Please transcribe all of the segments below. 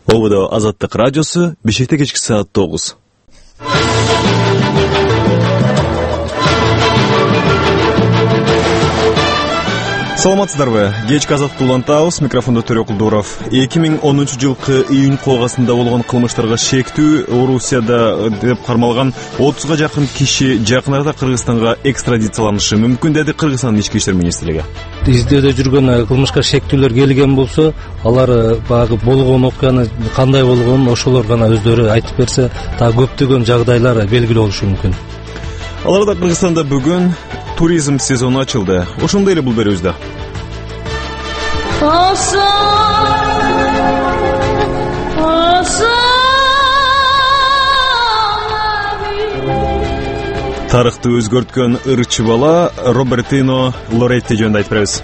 Ободо Азаттык радиосу, Бишкекте кечки саат 9. Саламатсыздарбы? Кечки Азаттык улантабыз, микрофондо Төрө Кулдуров. 2010-жылкы июнь колгасында болгон кылмыштарга шектүү Орусияда деп кармалган 30га жакын киши жакын арада Кыргызстанга экстрадицияланышы мүмкүн деди Кыргызстандын ички иштер министрлиги. Издөөдө жүргөн кылмышка шектүүлөр келген болсо, алар багы болгон окуяны кандай болгонун ошолор гана өздөрү айтып берсе, та көптөгөн жагдайлар белгилүү болушу мүмкүн. Аларда Кыргызстанда бүгүн туризм сезону ачылды. Ошондой эле бул берүүбүздө. Тарыхты өзгөрткөн ырчы бала Робертино Лоретти жөнүндө айтып беребиз.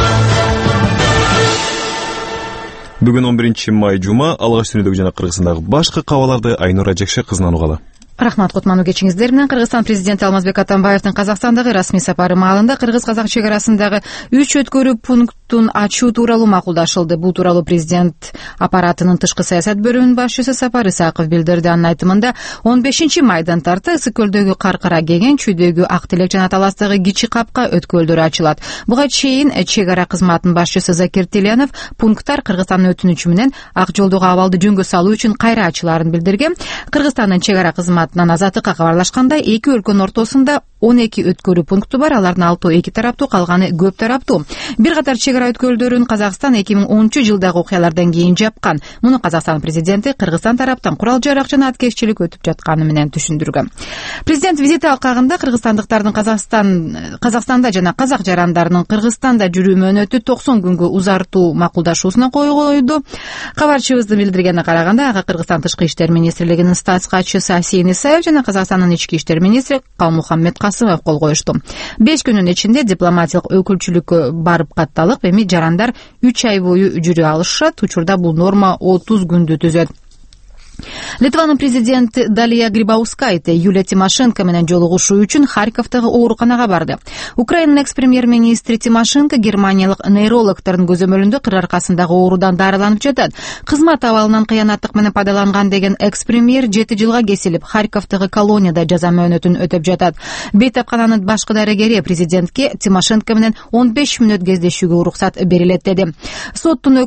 Бүгүн 11 май жума, алгач түнүдөгү жана Кыргызстандагы башкы кабарларды Айнура Жекше кызынан угалы. Рахмат, кутмануу кечиңиздер менен. Кыргызстан президенти Алмазбек Атамбаевдин Казакстандагы расмий сапары маалында кыргыз-казак чек арасындагы 3 өткөрүү пунктун ачуу тууралуу макулдашылды. Бул тууралуу президент аппаратынын тышкы саясат бөлүмүнүн башчысы Сапар Исаков билдирди. Анын айтымында 15 майдан тарта Ысык көлдөгү Каркара кеген, Чүйдөгү Ак Телек жана Таластагы Кичи Капка өткөлдөрү ачылат. Буга чейин чек ара кызматынын башчысы Закир Тилянов пункттар Кыргызстандын өтүнүчү менен ак жолдогу абалды жөнгө салуу үчүн кайра ачылаарын билдирген. Кыргызстандын чек ара кызматынан Азаттыкка кабарлашкандай, эки өлкөнүн ортосунда 12 өткөрүү пункту бар, алардын 6 эки тараптуу, калганы көп тараптуу. Бир катар чек ара өткөлдөрүн Казакстан 2010-жылдагы окуялардан кийин жапкан. Муну Казакстан президенти Кыргызстан тараптан курал жарак жана аткезчилик өтүп жатканы менен түшүндүргөн. Президент визит алкагында кыргызстандыктардын Казакстанда жана казак жарандарынын Кыргызстанда жүрүү мөөнөтү 90 күнгө узартуу макулдашуусуна кол койду. Кабарчыбыздын билдиргенине караганда, ага Кыргызстан тышкы иштер министрлигинин статс катчысы Асейин Исаев жана Казакстандын ички иштер министри Калмухаммед Касымов кол коюшту. 5 күнүн ичинде дипломатиялык өкүлчүлүккө барып катталып, эми жарандар 3 ай бою жүрө алышат. Учурда бул норма 30 күндү түзөт. Литванын президенти Далия Грибаускайте Юлия Тимошенко менен жолугушуу үчүн Харьковдагы ооруканага барды. Украинанын экс-премьер-министри Тимошенко германиялык нейрологдордун көзөмөлүндө кыр аркасындагы оорудан дарыланып жатат. Кызмат абалынан кыянаттык менен пайдаланган деген экс-премьер 7 жылга кесилип, Харьковдагы колонияда жаза мөөнөтүн өтөп жатат. Бейтапкананын башкы дарыгери президентке Тимошенко менен 15 мүнөт кездешүүгө уруксат берилет деди. Соттун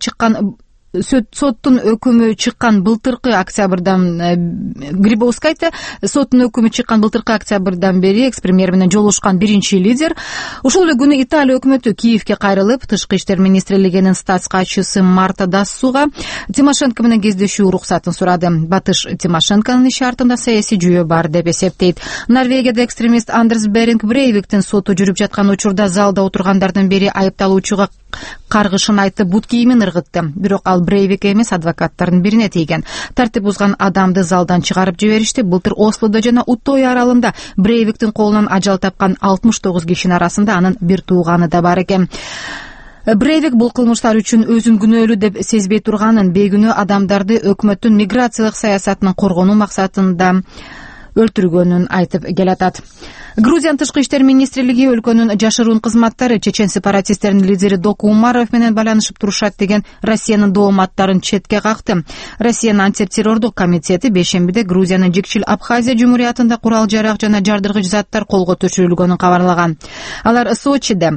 өкүмү чыккан былтыркы октябрдан Грибаускайте соттун өкүмү чыккан былтыркы октябрдан бери экс-премьер менен жолугушкан биринчи лидер. Ошол эле күнү Италия өкмөтү Киевке кайрылып, тышкы иштер министрлигинин статс катчысы Марта Дассуга Тимошенко менен кездешүү уруксатын сурады. Батыш Тимошенконун иши артында саясий жүйө бар деп эсептейт. Норвегияда экстремист Андерс Беринг Брейвиктин соту жүрүп жаткан учурда залда отургандардын бири айыпталуучуга каргышын айтып бут кийимин ыргытты. Бирок ал Брейвик эмес, адвокаттардын бирине тийген. Тартип бузган адамды залдан чыгарып жиберишти. Былтыр Ослодо жана Уттой аралында Брейвиктин колунан ажал тапкан 69 кишинин арасында анын бир тууганы да бар экен. Брейвик бул кылмыштар үчүн өзүн күнөөлүү деп сезбей турганын, бейгүнөө адамдарды өкмөттүн миграциялык саясатынын коргонуу максатында өлтүргөнүн айтып келатат. Грузиянын тышкы иштер министрлиги өлкөнүн жашыруун кызматтары чечен сепаратисттердин лидери Доку Умаров менен байланышып турушат деген Россиянын дооматтарын четке какты. Россиянын антитеррордук комитети бейшембиде Грузиянын Жикчил Абхазия жумуриятында курал жарак жана жардыргыч заттар колго түшүрүлгөнүн кабарлаган. Алар Сочиде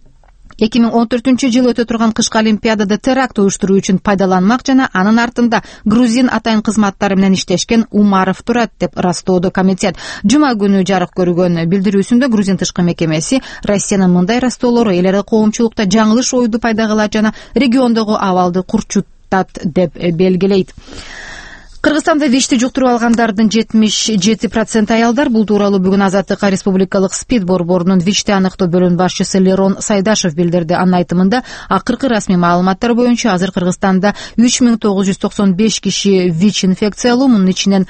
2014-жылы өтө турган кышкы олимпиадада теракт уюштуруу үчүн пайдаланмак жана анын артында грузин атайын кызматтары менен иштешкен Умаров турат деп ырастоодо комитет. Жума күнү жарык көргөн билдирүүсүндө грузин тышкы мекемеси Россиянын мындай ырастоолору эл аралык коомчулукта жаңылыш ойду пайда кылат жана региондогу абалды курчутат деп белгилейт. Кыргызстанда ВИЧти жуктуруп алгандардын 77% аялдар. Бул тууралуу бүгүн Азаттыкка Республикалык СПИД борборунун ВИЧти аныктоо бөлүм башчысы Лерон Сайдашев билдирди. Анын айтымында, акыркы расмий маалыматтар боюнча азыр Кыргызстанда 3995 киши ВИЧ инфекциялуу, мунун ичинен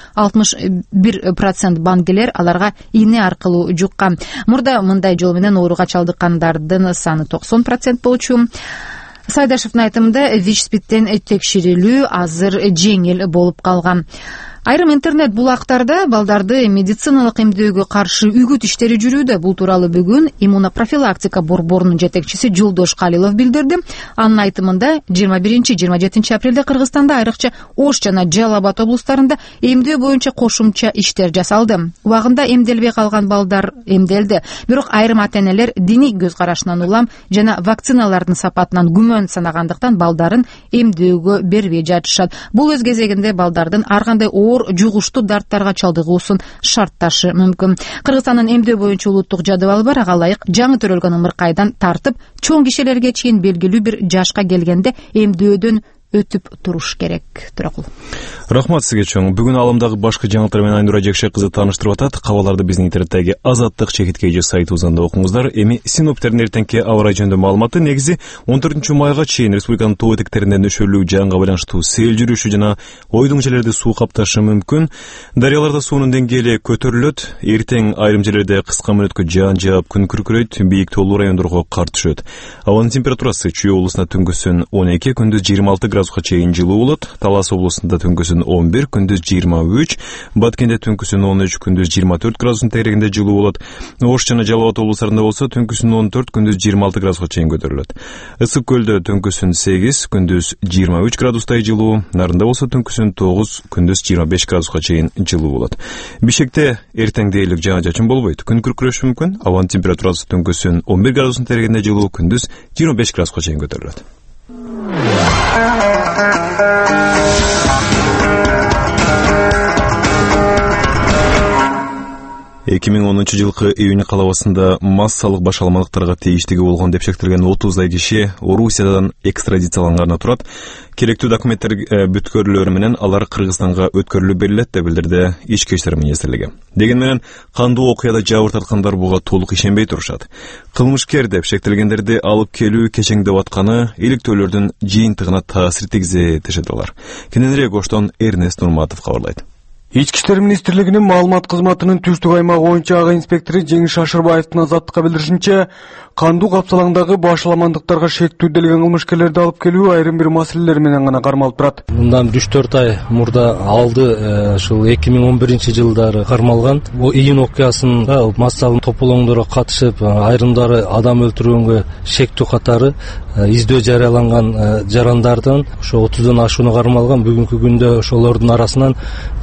61% баңгелер аларга ийне аркылуу жуккан. Мурда мындай жол менен ооруга чалдыккандардын саны 90% болчу. Сайдашевдин айтымында ВИЧ-СПИДтен текшерилүү азыр жеңил болуп калган. Айрым интернет булактарда балдарды медициналык эмдөөгө каршы үгүт иштери жүрүүдө. Бул тууралуу бүгүн иммунопрофилактика борборунун жетекчиси Жолдош Калилов билдирди. Анын айтымында 21-27 апрелде Кыргызстанда айрыкча Ош жана Жалал Абад облустарында эмдөө боюнча кошумча иштер жасалды. Убагында эмделбей калган балдар эмделди. Бирок айрым ата-энелер диний көз карашынан улам жана вакциналардын сапатынан күмөн санагандыктан балдарын эмдөөгө бербей жатышат. Бул өз кезегинде балдардын ар кандай оор жугуштуу дарттарга чалдыгуусун шартташы мүмкүн. Кыргызстандын эмдөө боюнча улуттук жадыбалы бар. Ага ылайык жаңы төрөлгөн ымыркайдан тартып чоң кишилерге чейин белгилүү бир жашка келгенде эмдөөдөн өтүп туруш керек. Туракул. Рахмат сизге чоң. Бүгүн алымдагы башкы жаңылыктар менен Айнура Жекше кызы тааныштырып атат. Кабарларды биздин интернеттеги Азаттык чекиткейжи сайтыбыздан да окуңуздар. Эми синоптиктердин эртеңки аба ырайы жөнүндө маалыматы негизи 14 майга чейин республиканын тоо этектеринде нөшөлүү жаанга байланыштуу сел жүрүшү жана ойдуң жерлерди суу капташы мүмкүн. Дарыяларда суунун деңгээли көтөрүлөт. Эртең айрым жерлерде кыска мөөнөткө жаан жаап күн күркүрөйт, бийик тоолуу райондорго кар түшөт. Абанын температурасы Чүй облусунда түнгүсүн 12, күндүз 26 градуска чейин жылуу болот. Талас облусунда түнгүсүн 11, күндүз 23, Баткенде түнкүсүн 13, күндүз 24 градустун тегерегинде жылуу болот. Ош жана Жалал Абад облустарында болсо түнкүсүн 14, күндүз 26 градуска чейин көтөрүлөт. Ысык көлдө түнкүсүн 8, күндүз 23 градустай жылуу, Нарында болсо түнкүсүн 9, күндүз 25 градуска чейин жылуу болот. Бишкекте эртең дээрлик жаан-чачын болбойт. Күн күркүрөшү мүмкүн. Абанын температурасы түнкүсүн 11 градустун тегерегинде жылуу, күндүз 25 градуска чейин көтөрүлөт. 2010 жылкы июнь калабасында массалык баш алмалыктарга тийиштиги болгон деп шектелген 30 киши Орусиядан экстрадицияланганы турат. Керектүү документтер бүткөрүлөрү менен алар Кыргызстанга өткөрүлүп берилет деп билдирди Ички иштер министрлиги. Деген менен кандуу окуяда жабыр тарткандар буга толук ишенбей турушат. Кылмышкер деп шектелгендерди алып келүү кечеңдеп атканы иликтөөлөрдүн жыйынтыгына таасир тийгизет дешет алар. Кененирээк Оштон Эрнест Нурматов кабарлайт. Ички иштер министрлигинин маалымат кызматынын түштүк аймагы боюнча ага инспектору Жеңиш Шашырбаевдин азаттыкка билдиришинче, кандуу капсалаңдагы башаламандыктарга шектүү делген кылмышкерлерди алып келүү айрым бир маселелер менен гана кармалып турат. Мындан 3-4 ай мурда алды ушул 2011-жылдары кармалган. Бул июнь окуясында массалык тополоңдорго катышып, айрымдары адам өлтүргөнгө шектүү катары издөө жарыяланган жарандардын ошо 30дан ашууну кармалган. Бүгүнкү күндө ошолордун арасынан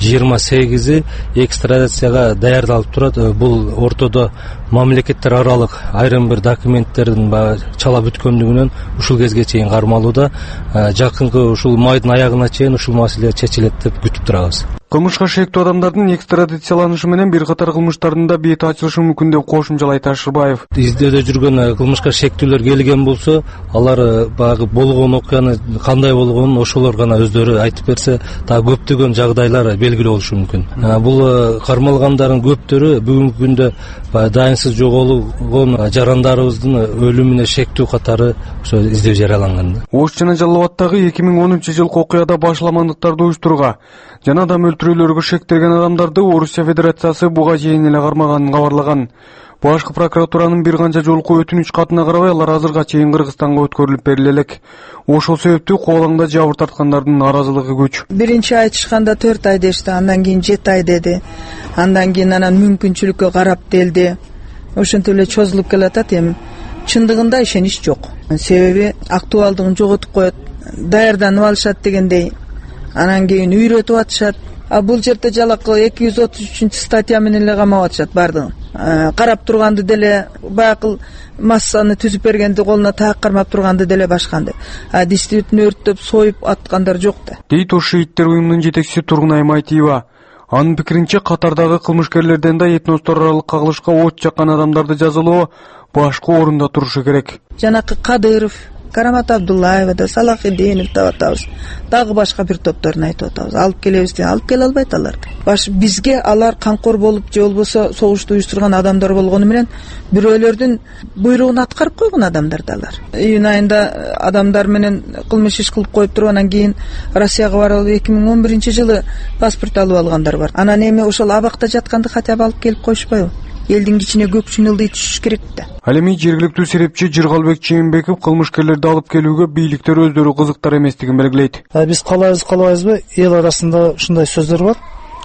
28-и экстрадицияга даярдалып турат. Бул ортодо мамлекеттер аралык айрым бир документтердин чала бүткөндүгүнөн ушул кезге чейин кармалууда. Жакынкы ушул майдын аягына чейин ушул маселе чечилет деп күтүп турабыз. Кылмышка шектүү адамдардын экстрадицияланышы менен бир катар кылмыштардын да бети ачылышы мүмкүн деп кошумчалайт Ашырбаев. Издөөдө жүргөн кылмышка шектүүлөр келген болсо, алар баягы болгон окуяны кандай болгонун ошолор гана өздөрү айтып берсе, көптөгөн жагдайлар белгилүү болушу мүмкүн. Бул кармалгандардын көптөрү бүгүнкү күндө дайынсыз жоголгон жарандарыбыздын өлүмүнө шектүү катары ошо издөө жарыяланган. Ош жана Жалал Абадтагы 2010 жылкы окуяда башаламандыктарды уюштурууга жана адам өлтүрүүлөргө шектелген адамдарды Орусия Федерациясы буга чейин эле кармаганын кабарлаган. Башкы прокуратуранын бир канча жолку өтүнүч катына карабай алар азырга чейин Кыргызстанга өткөрүлүп бериле элек. Ошол себептүү кубалаңда жабыр тарткандардын наразылыгы күч. Биринчи айтышканда 4 ай дешти, андан кийин 7 ай деди. Андан кийин анан мүмкүнчүлүккө карап делди. Ошентип эле чозулуп келатат. Эми чындыгында ишенич жок. Себеби актуалдыгын жоготуп коет. Даярданып алышат дегендей. Анан кийин үйрөтүп атышат. Бул жерде жалакы 233 статья менен эле камап атышат бардыгын. Карап турганды деле баягы массаны түзүп бергенди колуна так кармап турганды деле башканды. Действительно өрттөп союп аткандар жок да. Дейт Ош шииттер уюмунун жетекчиси Тургунай Майтиева. Анын пикиринче катардагы кылмышкерлерден да этностор аралык кагылышка от жаккан адамдарды жазалоо башкы орунда турушу керек. Жанакы Кадыров, Карамат Абдуллаева да, Салахиддинов да атабыз. Дагы башка бир топторун айтып атабыз. Алып келебиз деп алып келе албайт алар. Бизге алар канкор болуп же болбосо согушту уюштурган адамдар болгону менен бирөөлөрдүн буйругун аткарып койгон адамдар да алар. Июнь айында адамдар менен кылмыш иш кылып коюп тургандан кийин Россияга барып 2011-жылы паспорт алып алгандар бар. Анан эми ошол абакта жатканды хотя бы алып келип койшпайбы? Элдин кичине көкчүн ылдый түшүш керек да. Ал эми жергиликтүү серепчи Жыргалбек Чейинбеков кылмышкерлерди алып келүүгө бийликтер өздөрү кызыктар эместигин белгилейт. Биз калайбызбы, эл арасында ушундай сөздөр бар.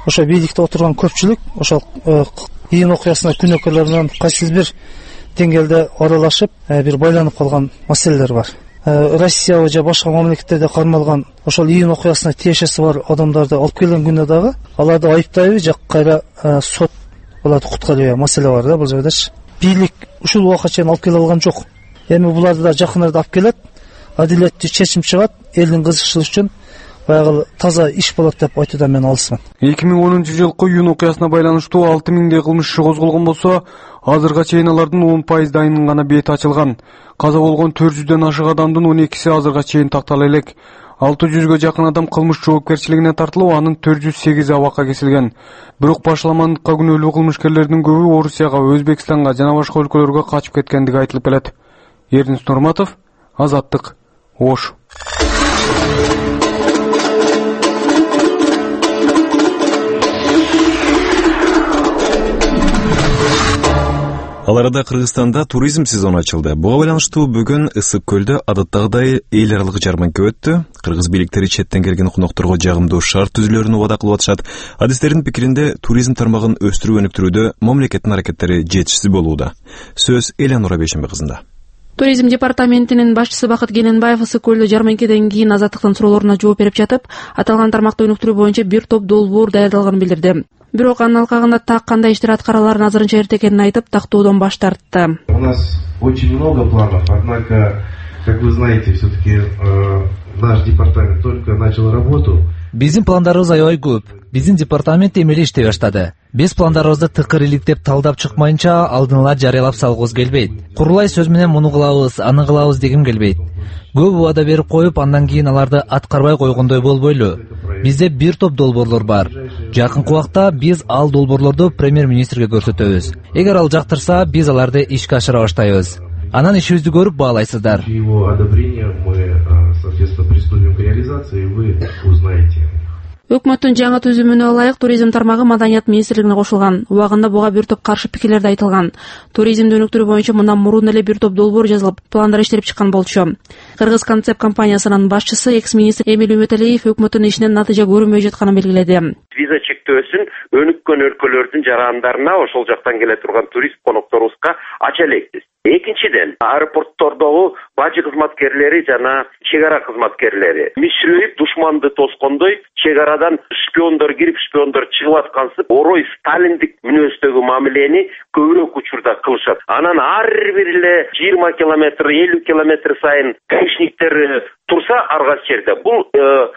ошо бийликте отурган көпчүлүк ошол июнь окуясына күнөөкөрлөр менен кайсыз бир деңгээлде аралашып бир байланып калган маселелер бар. Россия же башка мамлекеттерде кармалган ошол июнь окуясына тиешеси бар адамдарды алып келген күндө дагы аларды айыптайбы же кайра сот аларды куткарбайбы маселе бар да бул жердечи. Бийлик ушул убакка чейин алып келе алган жок. Эми буларды да жакын арада алып келет, адилеттүү чечим чыгат, элдин кызыкчылыгы үчүн баягы таза иш болот деп айтуудан мен алысмын. 2010-жылкы июнь окуясына байланыштуу 6000 кылмыш иши козголгон болсо, азырга чейин алардын 10% гана бети ачылган. Каза болгон 400дөн ашык адамдын 12си азырга чейин тактала элек. 600гө жакын адам кылмыш жоопкерчилигине тартылып, анын 408 абакка кесилген. Бирок башаламандыкка күнөөлүү кылмышкерлердин көбү Орусияга, Өзбекстанга жана башка өлкөлөргө качып кеткендиги айтылып келет. Эрдинч Нурматов, Азаттык, Ош. Ал арада Кыргызстанда туризм сезону ачылды. Буга байланыштуу бүгүн Ысык көлдө адаттагыдай эл аралык жарманка өттү. Кыргыз бийликтери четтен келген конокторго жагымдуу шарт түзүлөрүн убада кылып атышат. Адистердин пикиринде туризм тармагын өстүрүү өнүктүрүүдө мамлекеттин аракеттери жетишсиз болууда. Сөз Элянура Бейшембе кызында. Туризм департаментинин башчысы Бакыт Келенбаев Ысык көлдө жарманкеден кийин Азаттыктын суроолоруна жооп берип жатып, аталган тармакты өнүктүрүү боюнча бир топ долбоор даярдалганын билдирди. Бирок анын алкагында так кандай иштер аткараларын азырынча эрте экенин айтып, тактоодон баш тартты. У нас очень много планов, однако, как вы знаете, все-таки наш департамент только начал работу. Биздин пландарыбыз аябай көп. Биздин департамент эмеле иштей баштады. Биз пландарыбызды тыкыр иликтеп талдап чыкмайынча алдын ала жарыялап салгыбыз келбейт. Курулай сөз менен муну кылабыз, аны кылабыз дегим келбейт. Көп убада берип коюп, андан кийин аларды аткарбай койгондой болбойлу. Бизде бир топ долбоорлор бар. Жакынкы убакта биз ал долбоорлорду премьер-министрге көрсөтөбүз. Эгер ал жактырса, биз аларды ишке ашыра баштайбыз. Анан ишибизди көрүп баалайсыздар. Его одобрение мы, соответственно, приступим к реализации, и вы узнаете. Өкмөттүн жаңы түзүмүнө ылайык туризм тармагы Маданият министрлигине кошулган. Убагында буга бир топ каршы пикирлер да айтылган. Туризмди өнүктүрүү боюнча мындан мурун эле бир топ долбоор жазылып, пландар иштелип чыккан болчу. Кыргыз концепт компаниясынын башчысы экс-министр Эмиль Үмөталиев өкмөттүн ишинен натыйжа көрүнбөй жатканын белгиледи. Виза чектөөсүн өнүккөн өлкөлөрдүн жарандарына, ошол жактан келе турган турист конокторубузга ача элекпиз. Экинчиден, аэропорттордогу бажы кызматкерлери жана чек ара кызматкерлери мишилейип душманды тоскондой чек арадан шпиондор кирип, шпиондор чыгып аткансып, орой сталиндик мүнөздөгү мамилени көбүрөөк учурда кылышат. Анан ар бир эле 20 километр, 50 километр сайын гаишниктер турса аргас жерде. Бул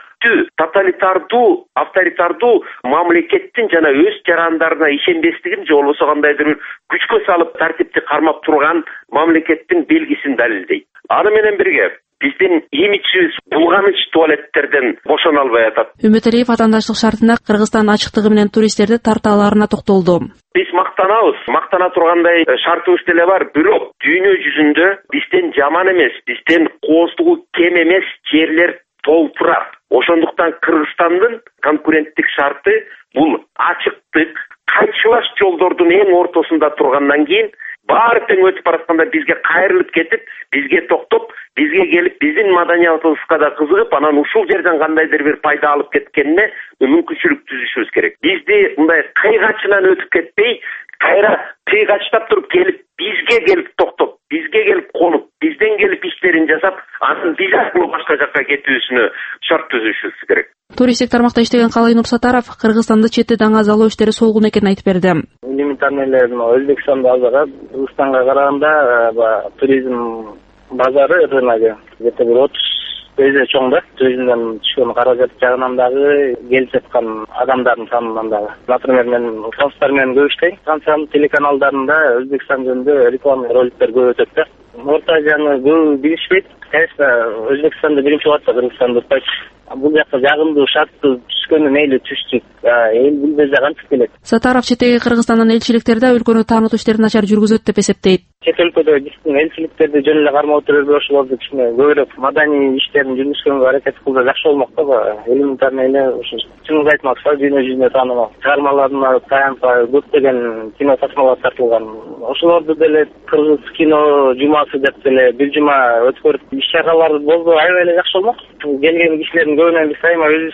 тоталитардуу, авторитардуу мамлекеттин жана өз жарандарына ишенбестигин же болбосо кандайдыр бир күчкө салып тартипти кармап турган мамлекеттин белгисин далилдейт. Аны менен бирге биздин имиджибиз булганыч туалеттерден бошоно албай атат. Үмөталиев атаандаштык шартында Кыргызстан ачыктыгы менен туристтерди тарта аларына токтолду. Биз мактанабыз, мактана тургандай шартыбыз деле бар, бирок дүйнө жүзүндө бизден жаман эмес, бизден кооздугу кем эмес жерлер толтурат. Ошондуктан Кыргызстандын конкуренттик шарты бул ачыктык, кайчылаш жолдордун эң ортосунда тургандан кийин баары тең өтүп баратканда бизге кайрылып кетип, бизге токтоп, бизге келип, биздин маданиятыбызга да кызыгып, анан ушул жерден кандайдыр бир пайда алып кеткенине мүмкүнчүлүк түзүшүбүз керек. Бизди мындай кыйгачынан өтүп кетпей, кайра кыйгачтап туруп келип, бизге келип токтоп, бизге келип конуп, бизден келип иштерин жасап, анан биз аркылуу башка жакка кетүүсүнө шарт түзүшүбүз керек. Туристтик тармакта иштеген Калай Нурсатаров Кыргызстанды четтен азалоо иштери солгун экенин айтып берди. Элементарный эле Өзбекстанда азыраак, Кыргызстанга караганда туризм базары где-то бир 30 эсе чоң да. Туризмден түшкөн каражат жагынан дагы келип жаткан адамдардын санынан дагы. Например, мен француздар менен көп иштейм. Франциянын телеканалдарында Өзбекстан жөнүндө реклама роликтер көп өтөт да. Орто Азияны көп билишпейт. Конечно, Өзбекстанда биринчи болот да, Кыргызстанды утпайт. Бул жакка жагымдуу шарттуу түшкөнү мейли түштүк. Эл билбей кантип келет. Сатаров четтеги Кыргызстандын элчиликтерде өлкөнү таанытуу иштерин начар жүргүзөт деп эсептейт. Чет өлкөдө биздин элчиликтерди жөн эле кармап отуруп ошолорду кичине көбүрөөк маданий иштерин жүргүзгөнгө аракет кылса жакшы болмок да. Элементарный эле ошо чынын айтмакчы дүйнө жүзүнө таанымал. Чыгармаларына таянпай көптөгөн кино тасмалар тартылган. Ошолорду деле Кыргыз кино жумасы деп деле бир жума өткөрүп иш чаралар болсо аябай эле жакшы болмок. Келген кишилердин көбүнөн биз айма өзүбүз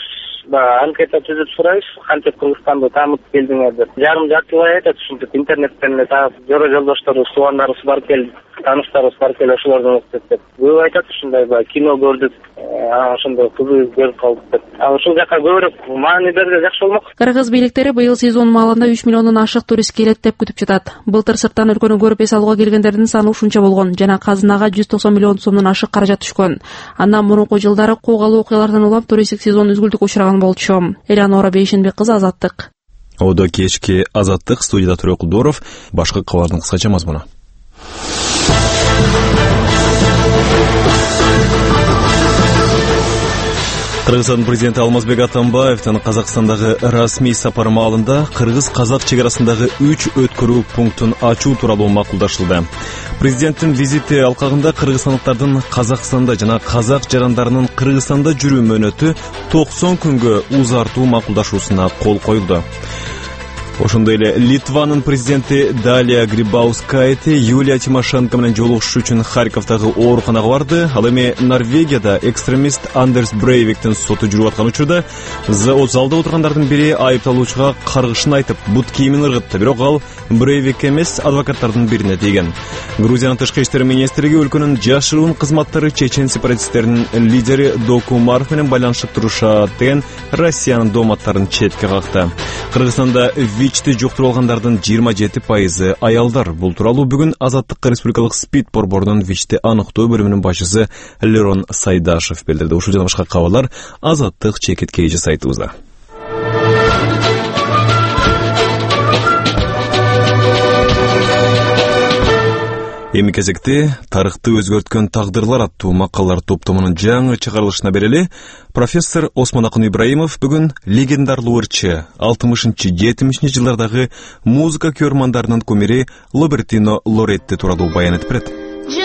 анкета түзүп сурайбыз, кантип Кыргызстанды таанытып келдиңер деп. Жарым-жарты жылдай айтат, ушинтип интернеттен эле таап, жора жолдошторубуз, туугандарыбыз бар экен, тааныштарыбыз бар экен, ошолордон уктуп деп. Көп айтат ушундай кино көрдүк, ошондо кызыгып көрүп калдык деп. Ушул жака көбүрөөк маани берсе жакшы болмок. Кыргыз бийликтери быйыл сезон маалында 3 миллиондон ашык турист келет деп күтүп жатат. Былтыр сырттан өлкөнү көрүп эс алууга келгендердин саны ушунча болгон жана казынага 190 миллион сомдон ашык каражат түшкөн. Андан мурунку жылдары куугалуу окуялардан улам туристтик сезон үзгүлтүккө учураган болчу. Элеонора Бейшенбек кызы, Азаттык. Оодо кечки Азаттык, студияда Төрөк Кулдуров. Башкы кабардын кыскача мазмуну. Кыргызстан президенти Алмазбек Атамбаевдин Казакстандагы расмий сапары маалында кыргыз-казак чек арасындагы 3 өткөрүү пунктун ачуу тууралуу макулдашылды. Президенттин визити алкагында кыргызстандыктардын Казакстанда жана казак жарандарынын Кыргызстанда жүрүү мөөнөтү 90 күнгө узартуу макулдашуусуна кол коюлду. Ошондой эле Литванын президенти Далия Грибаускайте Юлия Тимошенко менен жолугушуу үчүн Харьковдагы ооруканага барды. Ал эми Норвегияда экстремист Андерс Брейвиктин соту жүрүп аткан учурда залда отургандардын бири айыпталуучуга каргышын айтып, бут кийимин ыргытты. Бирок ал Брейвик эмес, адвокаттардын бирине тийген. Грузиянын тышкы иштер министрлиги өлкөнүн жашыруун кызматтары чечен сепаратисттеринин лидери Доку Умаров менен байланышып турушат деген Россиянын дооматтарын четке какты. Кыргызстанда ВИЧ-ти жуктуруп алгандардын 27% аялдар. Бул тууралуу бүгүн Азаттык республикалык СПИД борборунун ВИЧ-ти аныктоо бөлүмүнүн башчысы Лерон Сайдашев билдирди. Ушул жана башка кабарлар Азаттык чекиткейи сайтыбызда. Эми кезекте тарыхты өзгөрткөн тагдырлар аттуу макалалар топтомунун жаңы чыгарылышына берели. Профессор Осмонакын Ибраимов бүгүн легендарлуу ырчы 60-70 жылдардагы музыка көрмандарынын кумири Лобертино Лоретти тууралуу баян этип берет.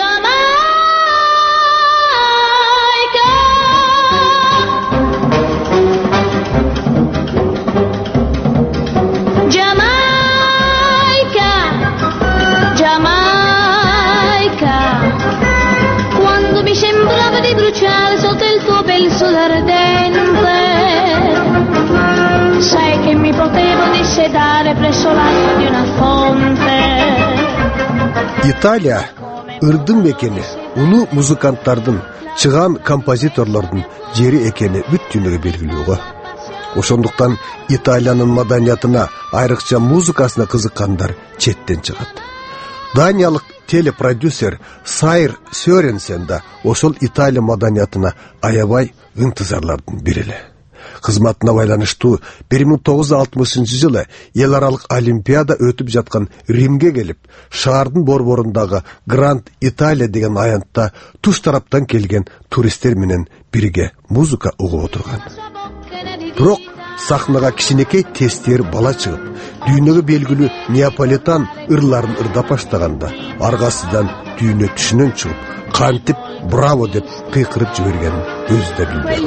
Италия ырдын мекени, уну музыканттардын, чыган композиторлордун жери экени бүт дүйнөгө белгилүү го. Ошондуктан Италиянын маданиятына, айрыкча музыкасына кызыккандар четтен чыгат. Даниялык телепродюсер Сайр Сёренсен да ошол Италия маданиятына аябай ынтызарлардын бири эле. Кызматына байланыштуу 1960 жылы эл аралык олимпиада өтүп жаткан Римге келип, шаардын борборундагы Гранд Италия деген аянтта туш тараптан келген туристтер менен бирге музыка угуп отурган. Бирок сахнага кичинекей тестер бала чыгып, дүйнөгө белгилүү неаполитан ырларын ырдап баштаганда, аргасынан дүйнө түшүнөн чыгып, кантип браво деп кыйкырып жибергенин өзү да билбейт.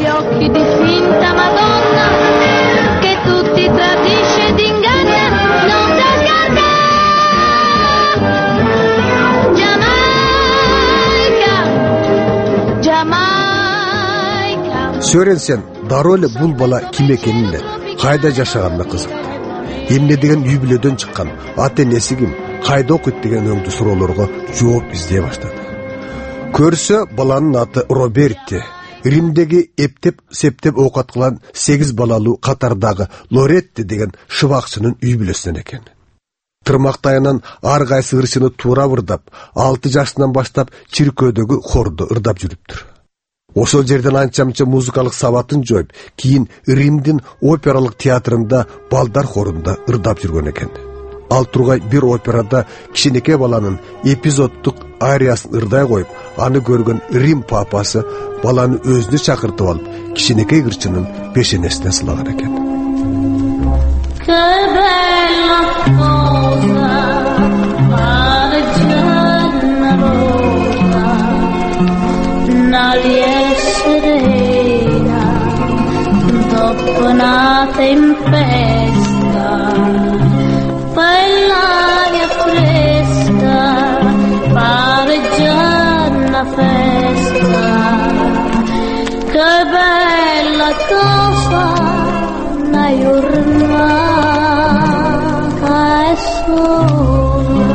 Сөренсен дароо эле бул бала ким экенин эле, кайда жашаганына кызыкты. Эмне деген үй бүлөдөн чыккан, ата энеси ким, кайда окуйт деген өңдүү суроолорго жооп издей баштады. Көрсө баланын аты Роберти, Римдеги эптеп-септеп оокат кылган 8 балалуу катардагы Лоретти деген шыбакчынын үй бүлөсүнөн экен. Тырмактайынан ар кайсы ырчыны туура ырдап, 6 жаштан баштап чиркөөдөгү хордо ырдап жүрүптүр. Ошол жерден анча-мынча музыкалык сабатын жоюп, кийин Римдин опералык театрында балдар хорунда ырдап жүргөн экен. Ал тургай бир операда кичинекей баланын эпизоддук ариясын ырдай коюп, аны көргөн Рим папасы баланы өзүнө чакыртып алып, кичинекей ырчынын пешенесине сылаган экен. Una tempesta, quell'aria fresca, pare già una festa, che bella cosa. una giornata è sola.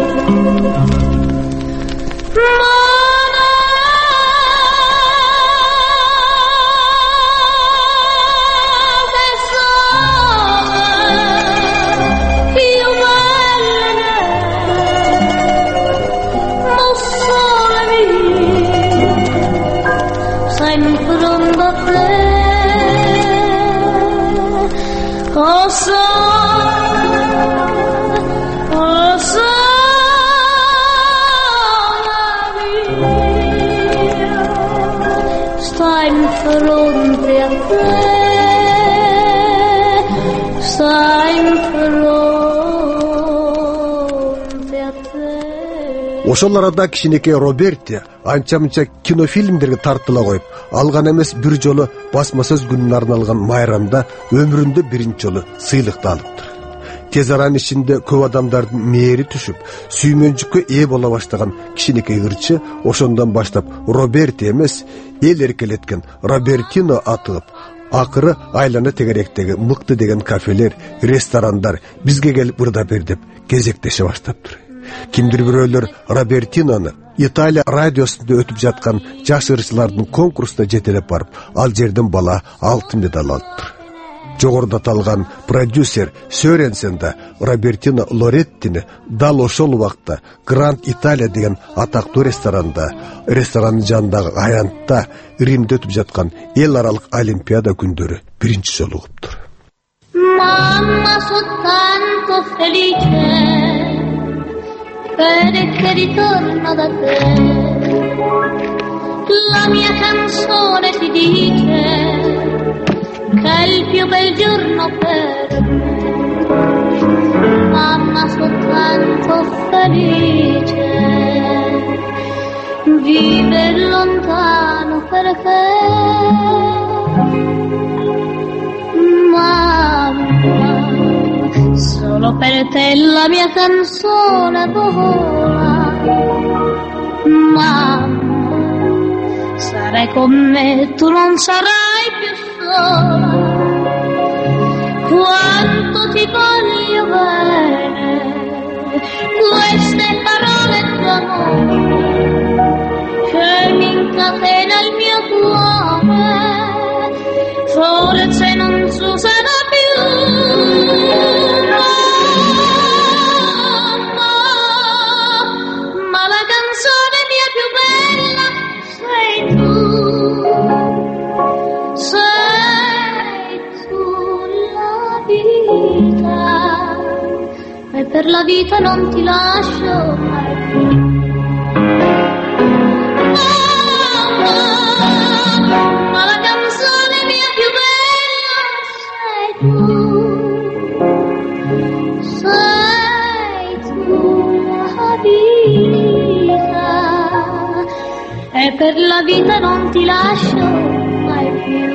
Ошол арада кичинекей Роберти анча-мынча кинофильмдерге тартыла коюп, алган эмес бир жолу басма сөз күнүнө арналган майрамда өмүрүндө биринчи жолу сыйлыкты алыптыр. Тез аранын ичинде көп адамдардын мээри түшүп, сүймөнчүккө ээ боло баштаган кичинекей ырчы ошондон баштап Роберти эмес, эл эркелеткен Робертино атыгып, акыры айлана тегеректеги мыкты деген кафелер, ресторандар бизге келип ырда бер деп кезектеше баштаптыр. Кимдир бирөөлөр Робертинону Италия радиосунда өтүп жаткан жаш ырчылардын конкурсуна жетелеп барып, ал жерден бала алтын медаль алыптыр. Жогоруда аталган продюсер Сөренсен да Робертино Лореттини дал ошол убакта Гранд Италия деген атактуу ресторанын жанындагы аянтта Римде өтүп жаткан эл аралык олимпиада күндөрү биринчи жолу угуптур. Mamma soltanto felice che ritorno da te, la mia canzone ti dice che è il più bel giorno per me. Mamma soltanto felice vive lontano perché mamma, solo per te la mia canzone vola. Mamma, sarai con me, tu non sarai più sola. Quanto ti voglio bene, queste parole d'amore che mi incatena il mio cuore, forse non si userà più. Ma la canzone mia più bella sei tu la vita, e per la vita non ti lascio mai più. Ma la canzone mia più bella sei tu la vita, e per la vita non ti lascio mai più.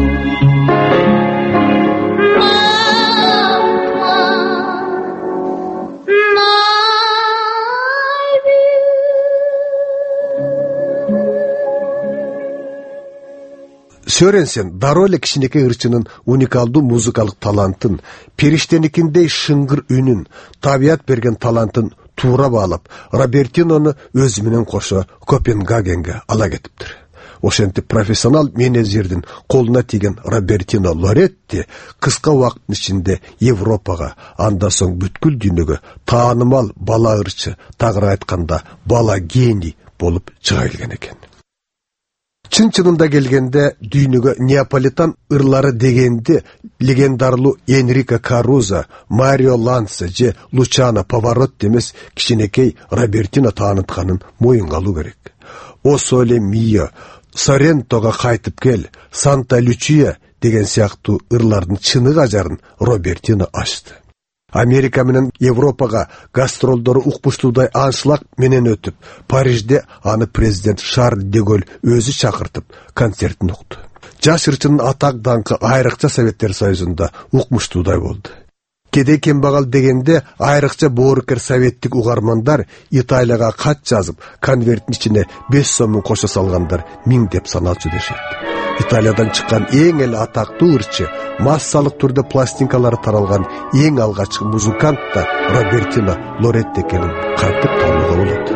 Сөренсен дароо эле кичинекей ырчынын уникалдуу музыкалык талантын, периштеникиндей шыңгыр үнүн, табият берген талантын туура баалап, Робертинону өзү менен кошо Копенгагенге ала кетиптир. Ошентип профессионал менеджердин колуна тийген Робертино Лоретти кыска убакыттын ичинде Европага, андан соң бүткүл дүйнөгө таанымал бала ырчы, тагыраак айтканда бала гений болуп чыга келген экен. Чын-чынында келгенде дүйнөгө неаполитан ырлары дегенди легендарлуу Энрико Карузо, Марио Ланса же Лучано Паваротти эмес кичинекей Робертино таанытканын моюнга алуу керек. О Соле Мио, Соррентого кайтып кел, Санта Лючия деген сыяктуу ырлардын чыныгы ажарын Робертино ачты. Америка менен Европага гастролдору укмуштуудай аншлаг менен өтүп, Парижде аны президент Шарль де Голль өзү чакыртып концертин укту. Жаш ырчынын атак даңкы айрыкча Советтер Союзунда укмуштуудай болду. кедей кембагал дегенде айрыкча боорукер советтик угармандар Италияга кат жазып, конверттин ичине 5 сомун кошо салгандар миңдеп саналчу дешет. Италиядан чыккан эң эле атактуу ырчы, массалык түрдө пластинкалары таралган эң алгачкы музыкант да Робертино Лоретти экенин кантип таанууга болот.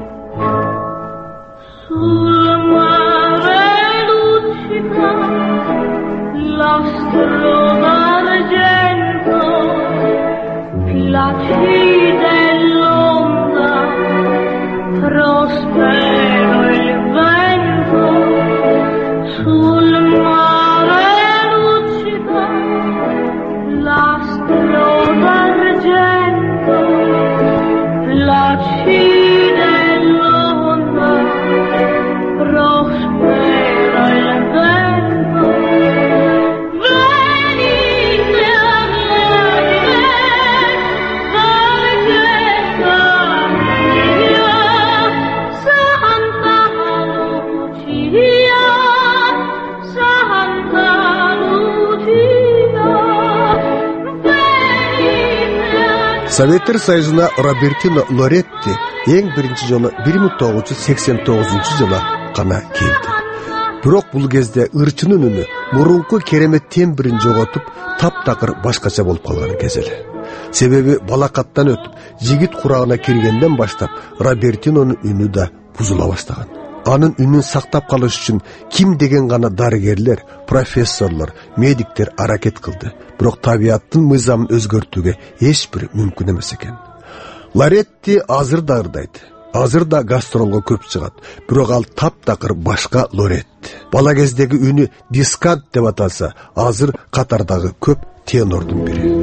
Советтер Союзуна Робертино Лоретти эң биринчи жолу 1989-жылы гана келди. Бирок бул кезде ырчынын үнү мурунку керемет тембрин жоготуп, таптакыр башкача болуп калган кез эле. Себеби балакаттан өтүп, жигит курагына киргенден баштап Робертинонун үнү да бузула баштаган. Анын үнүн сактап калыш үчүн ким деген гана дарыгерлер, профессорлор, медиктер аракет кылды. Бирок табиаттын мыйзамын өзгөртүүгө эч бир мүмкүн эмес экен. Лоретти азыр да ырдайт. Азыр да гастролго көп чыгат. Бирок ал таптакыр башка Лоретти. Бала кездеги үнү дискант деп аталса, азыр катардагы көп тенордун бири.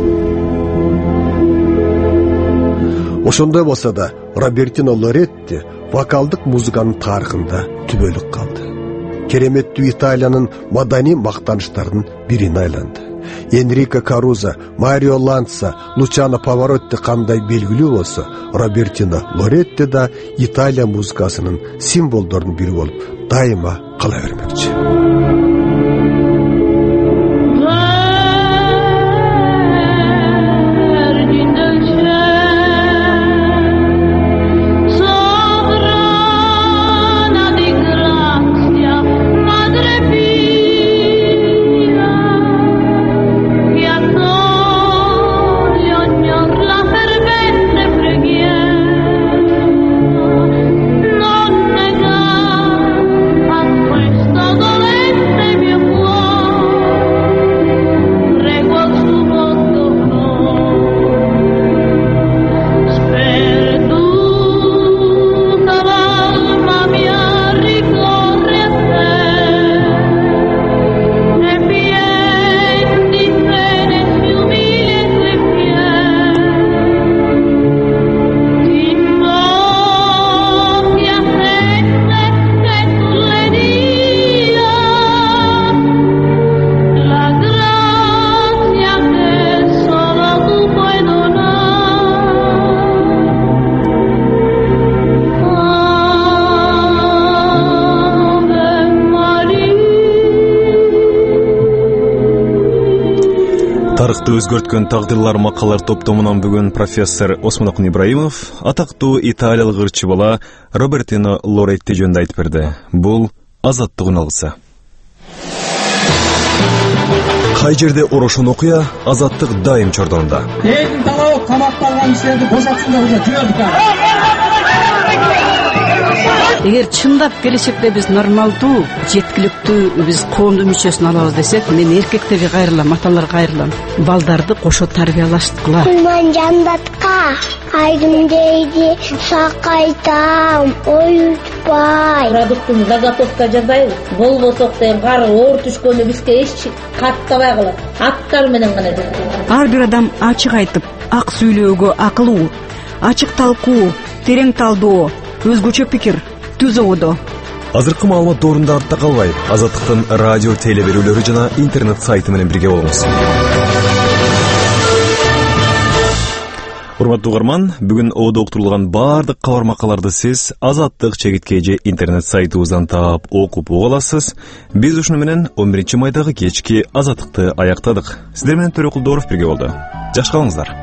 Ошондой болсо да Робертино Лоретти вокалдык музыканын тарыхында түбөлүк калды. Кереметтүү Италиянын маданий мактаныштарынын бирине айланды. Энрико Карузо, Марио Ланца, Лучано Паваротти кандай белгилүү болсо, Робертино Лоретти да Италия музыкасынын символдорунун бири болуп дайыма кала бермекчи. Тарыхты өзгөрткөн тагдырлар макалар топтомунан бүгүн профессор Осмонокун Ибраимов атактуу италиялык ырчы бала Робертино Лоретти жөнүндө айтып берди. Бул азаттыгын алгысы. Кай жерде орошон окуя, азаттык дайым чордонунда. Элдин талабы камакталган кишилерди бошотсун деп жибердик. Эгер чындап келечекте биз нормалдуу, жеткиликтүү биз коомдун мүчөсүн алабыз десек, мен эркектерге кайрылам, аталарга кайрылам. Балдарды кошо тарбиялаштыкыла. Кулман жандатка айдым дейди, сакайтам, оютпай. Продуктун заготовка жасайбыз. Болбосок деген кар оор түшкөндө бизге эч каттабай калат. Аттар менен гана жасайбыз. Ар бир адам ачык айтып, ак сүйлөөгө акылуу, ачык талкуу, терең талдоо, өзгөчө пикир түз ободо. Азыркы маалымат доорунда артта калбай, Азаттыктын радио теле берүүлөрү жана интернет сайты менен бирге болуңуз. Урматтуу угарман, бүгүн ободо уктурулган баардык кабар макаларды сиз Азаттык чегиткей же интернет сайтыбыздан таап окуп уга аласыз. Биз ушуну менен 11 майдагы кечки Азаттыкты аяктадык. Сиздер менен Төрөкул Дооров бирге болду. Жакшы калыңыздар.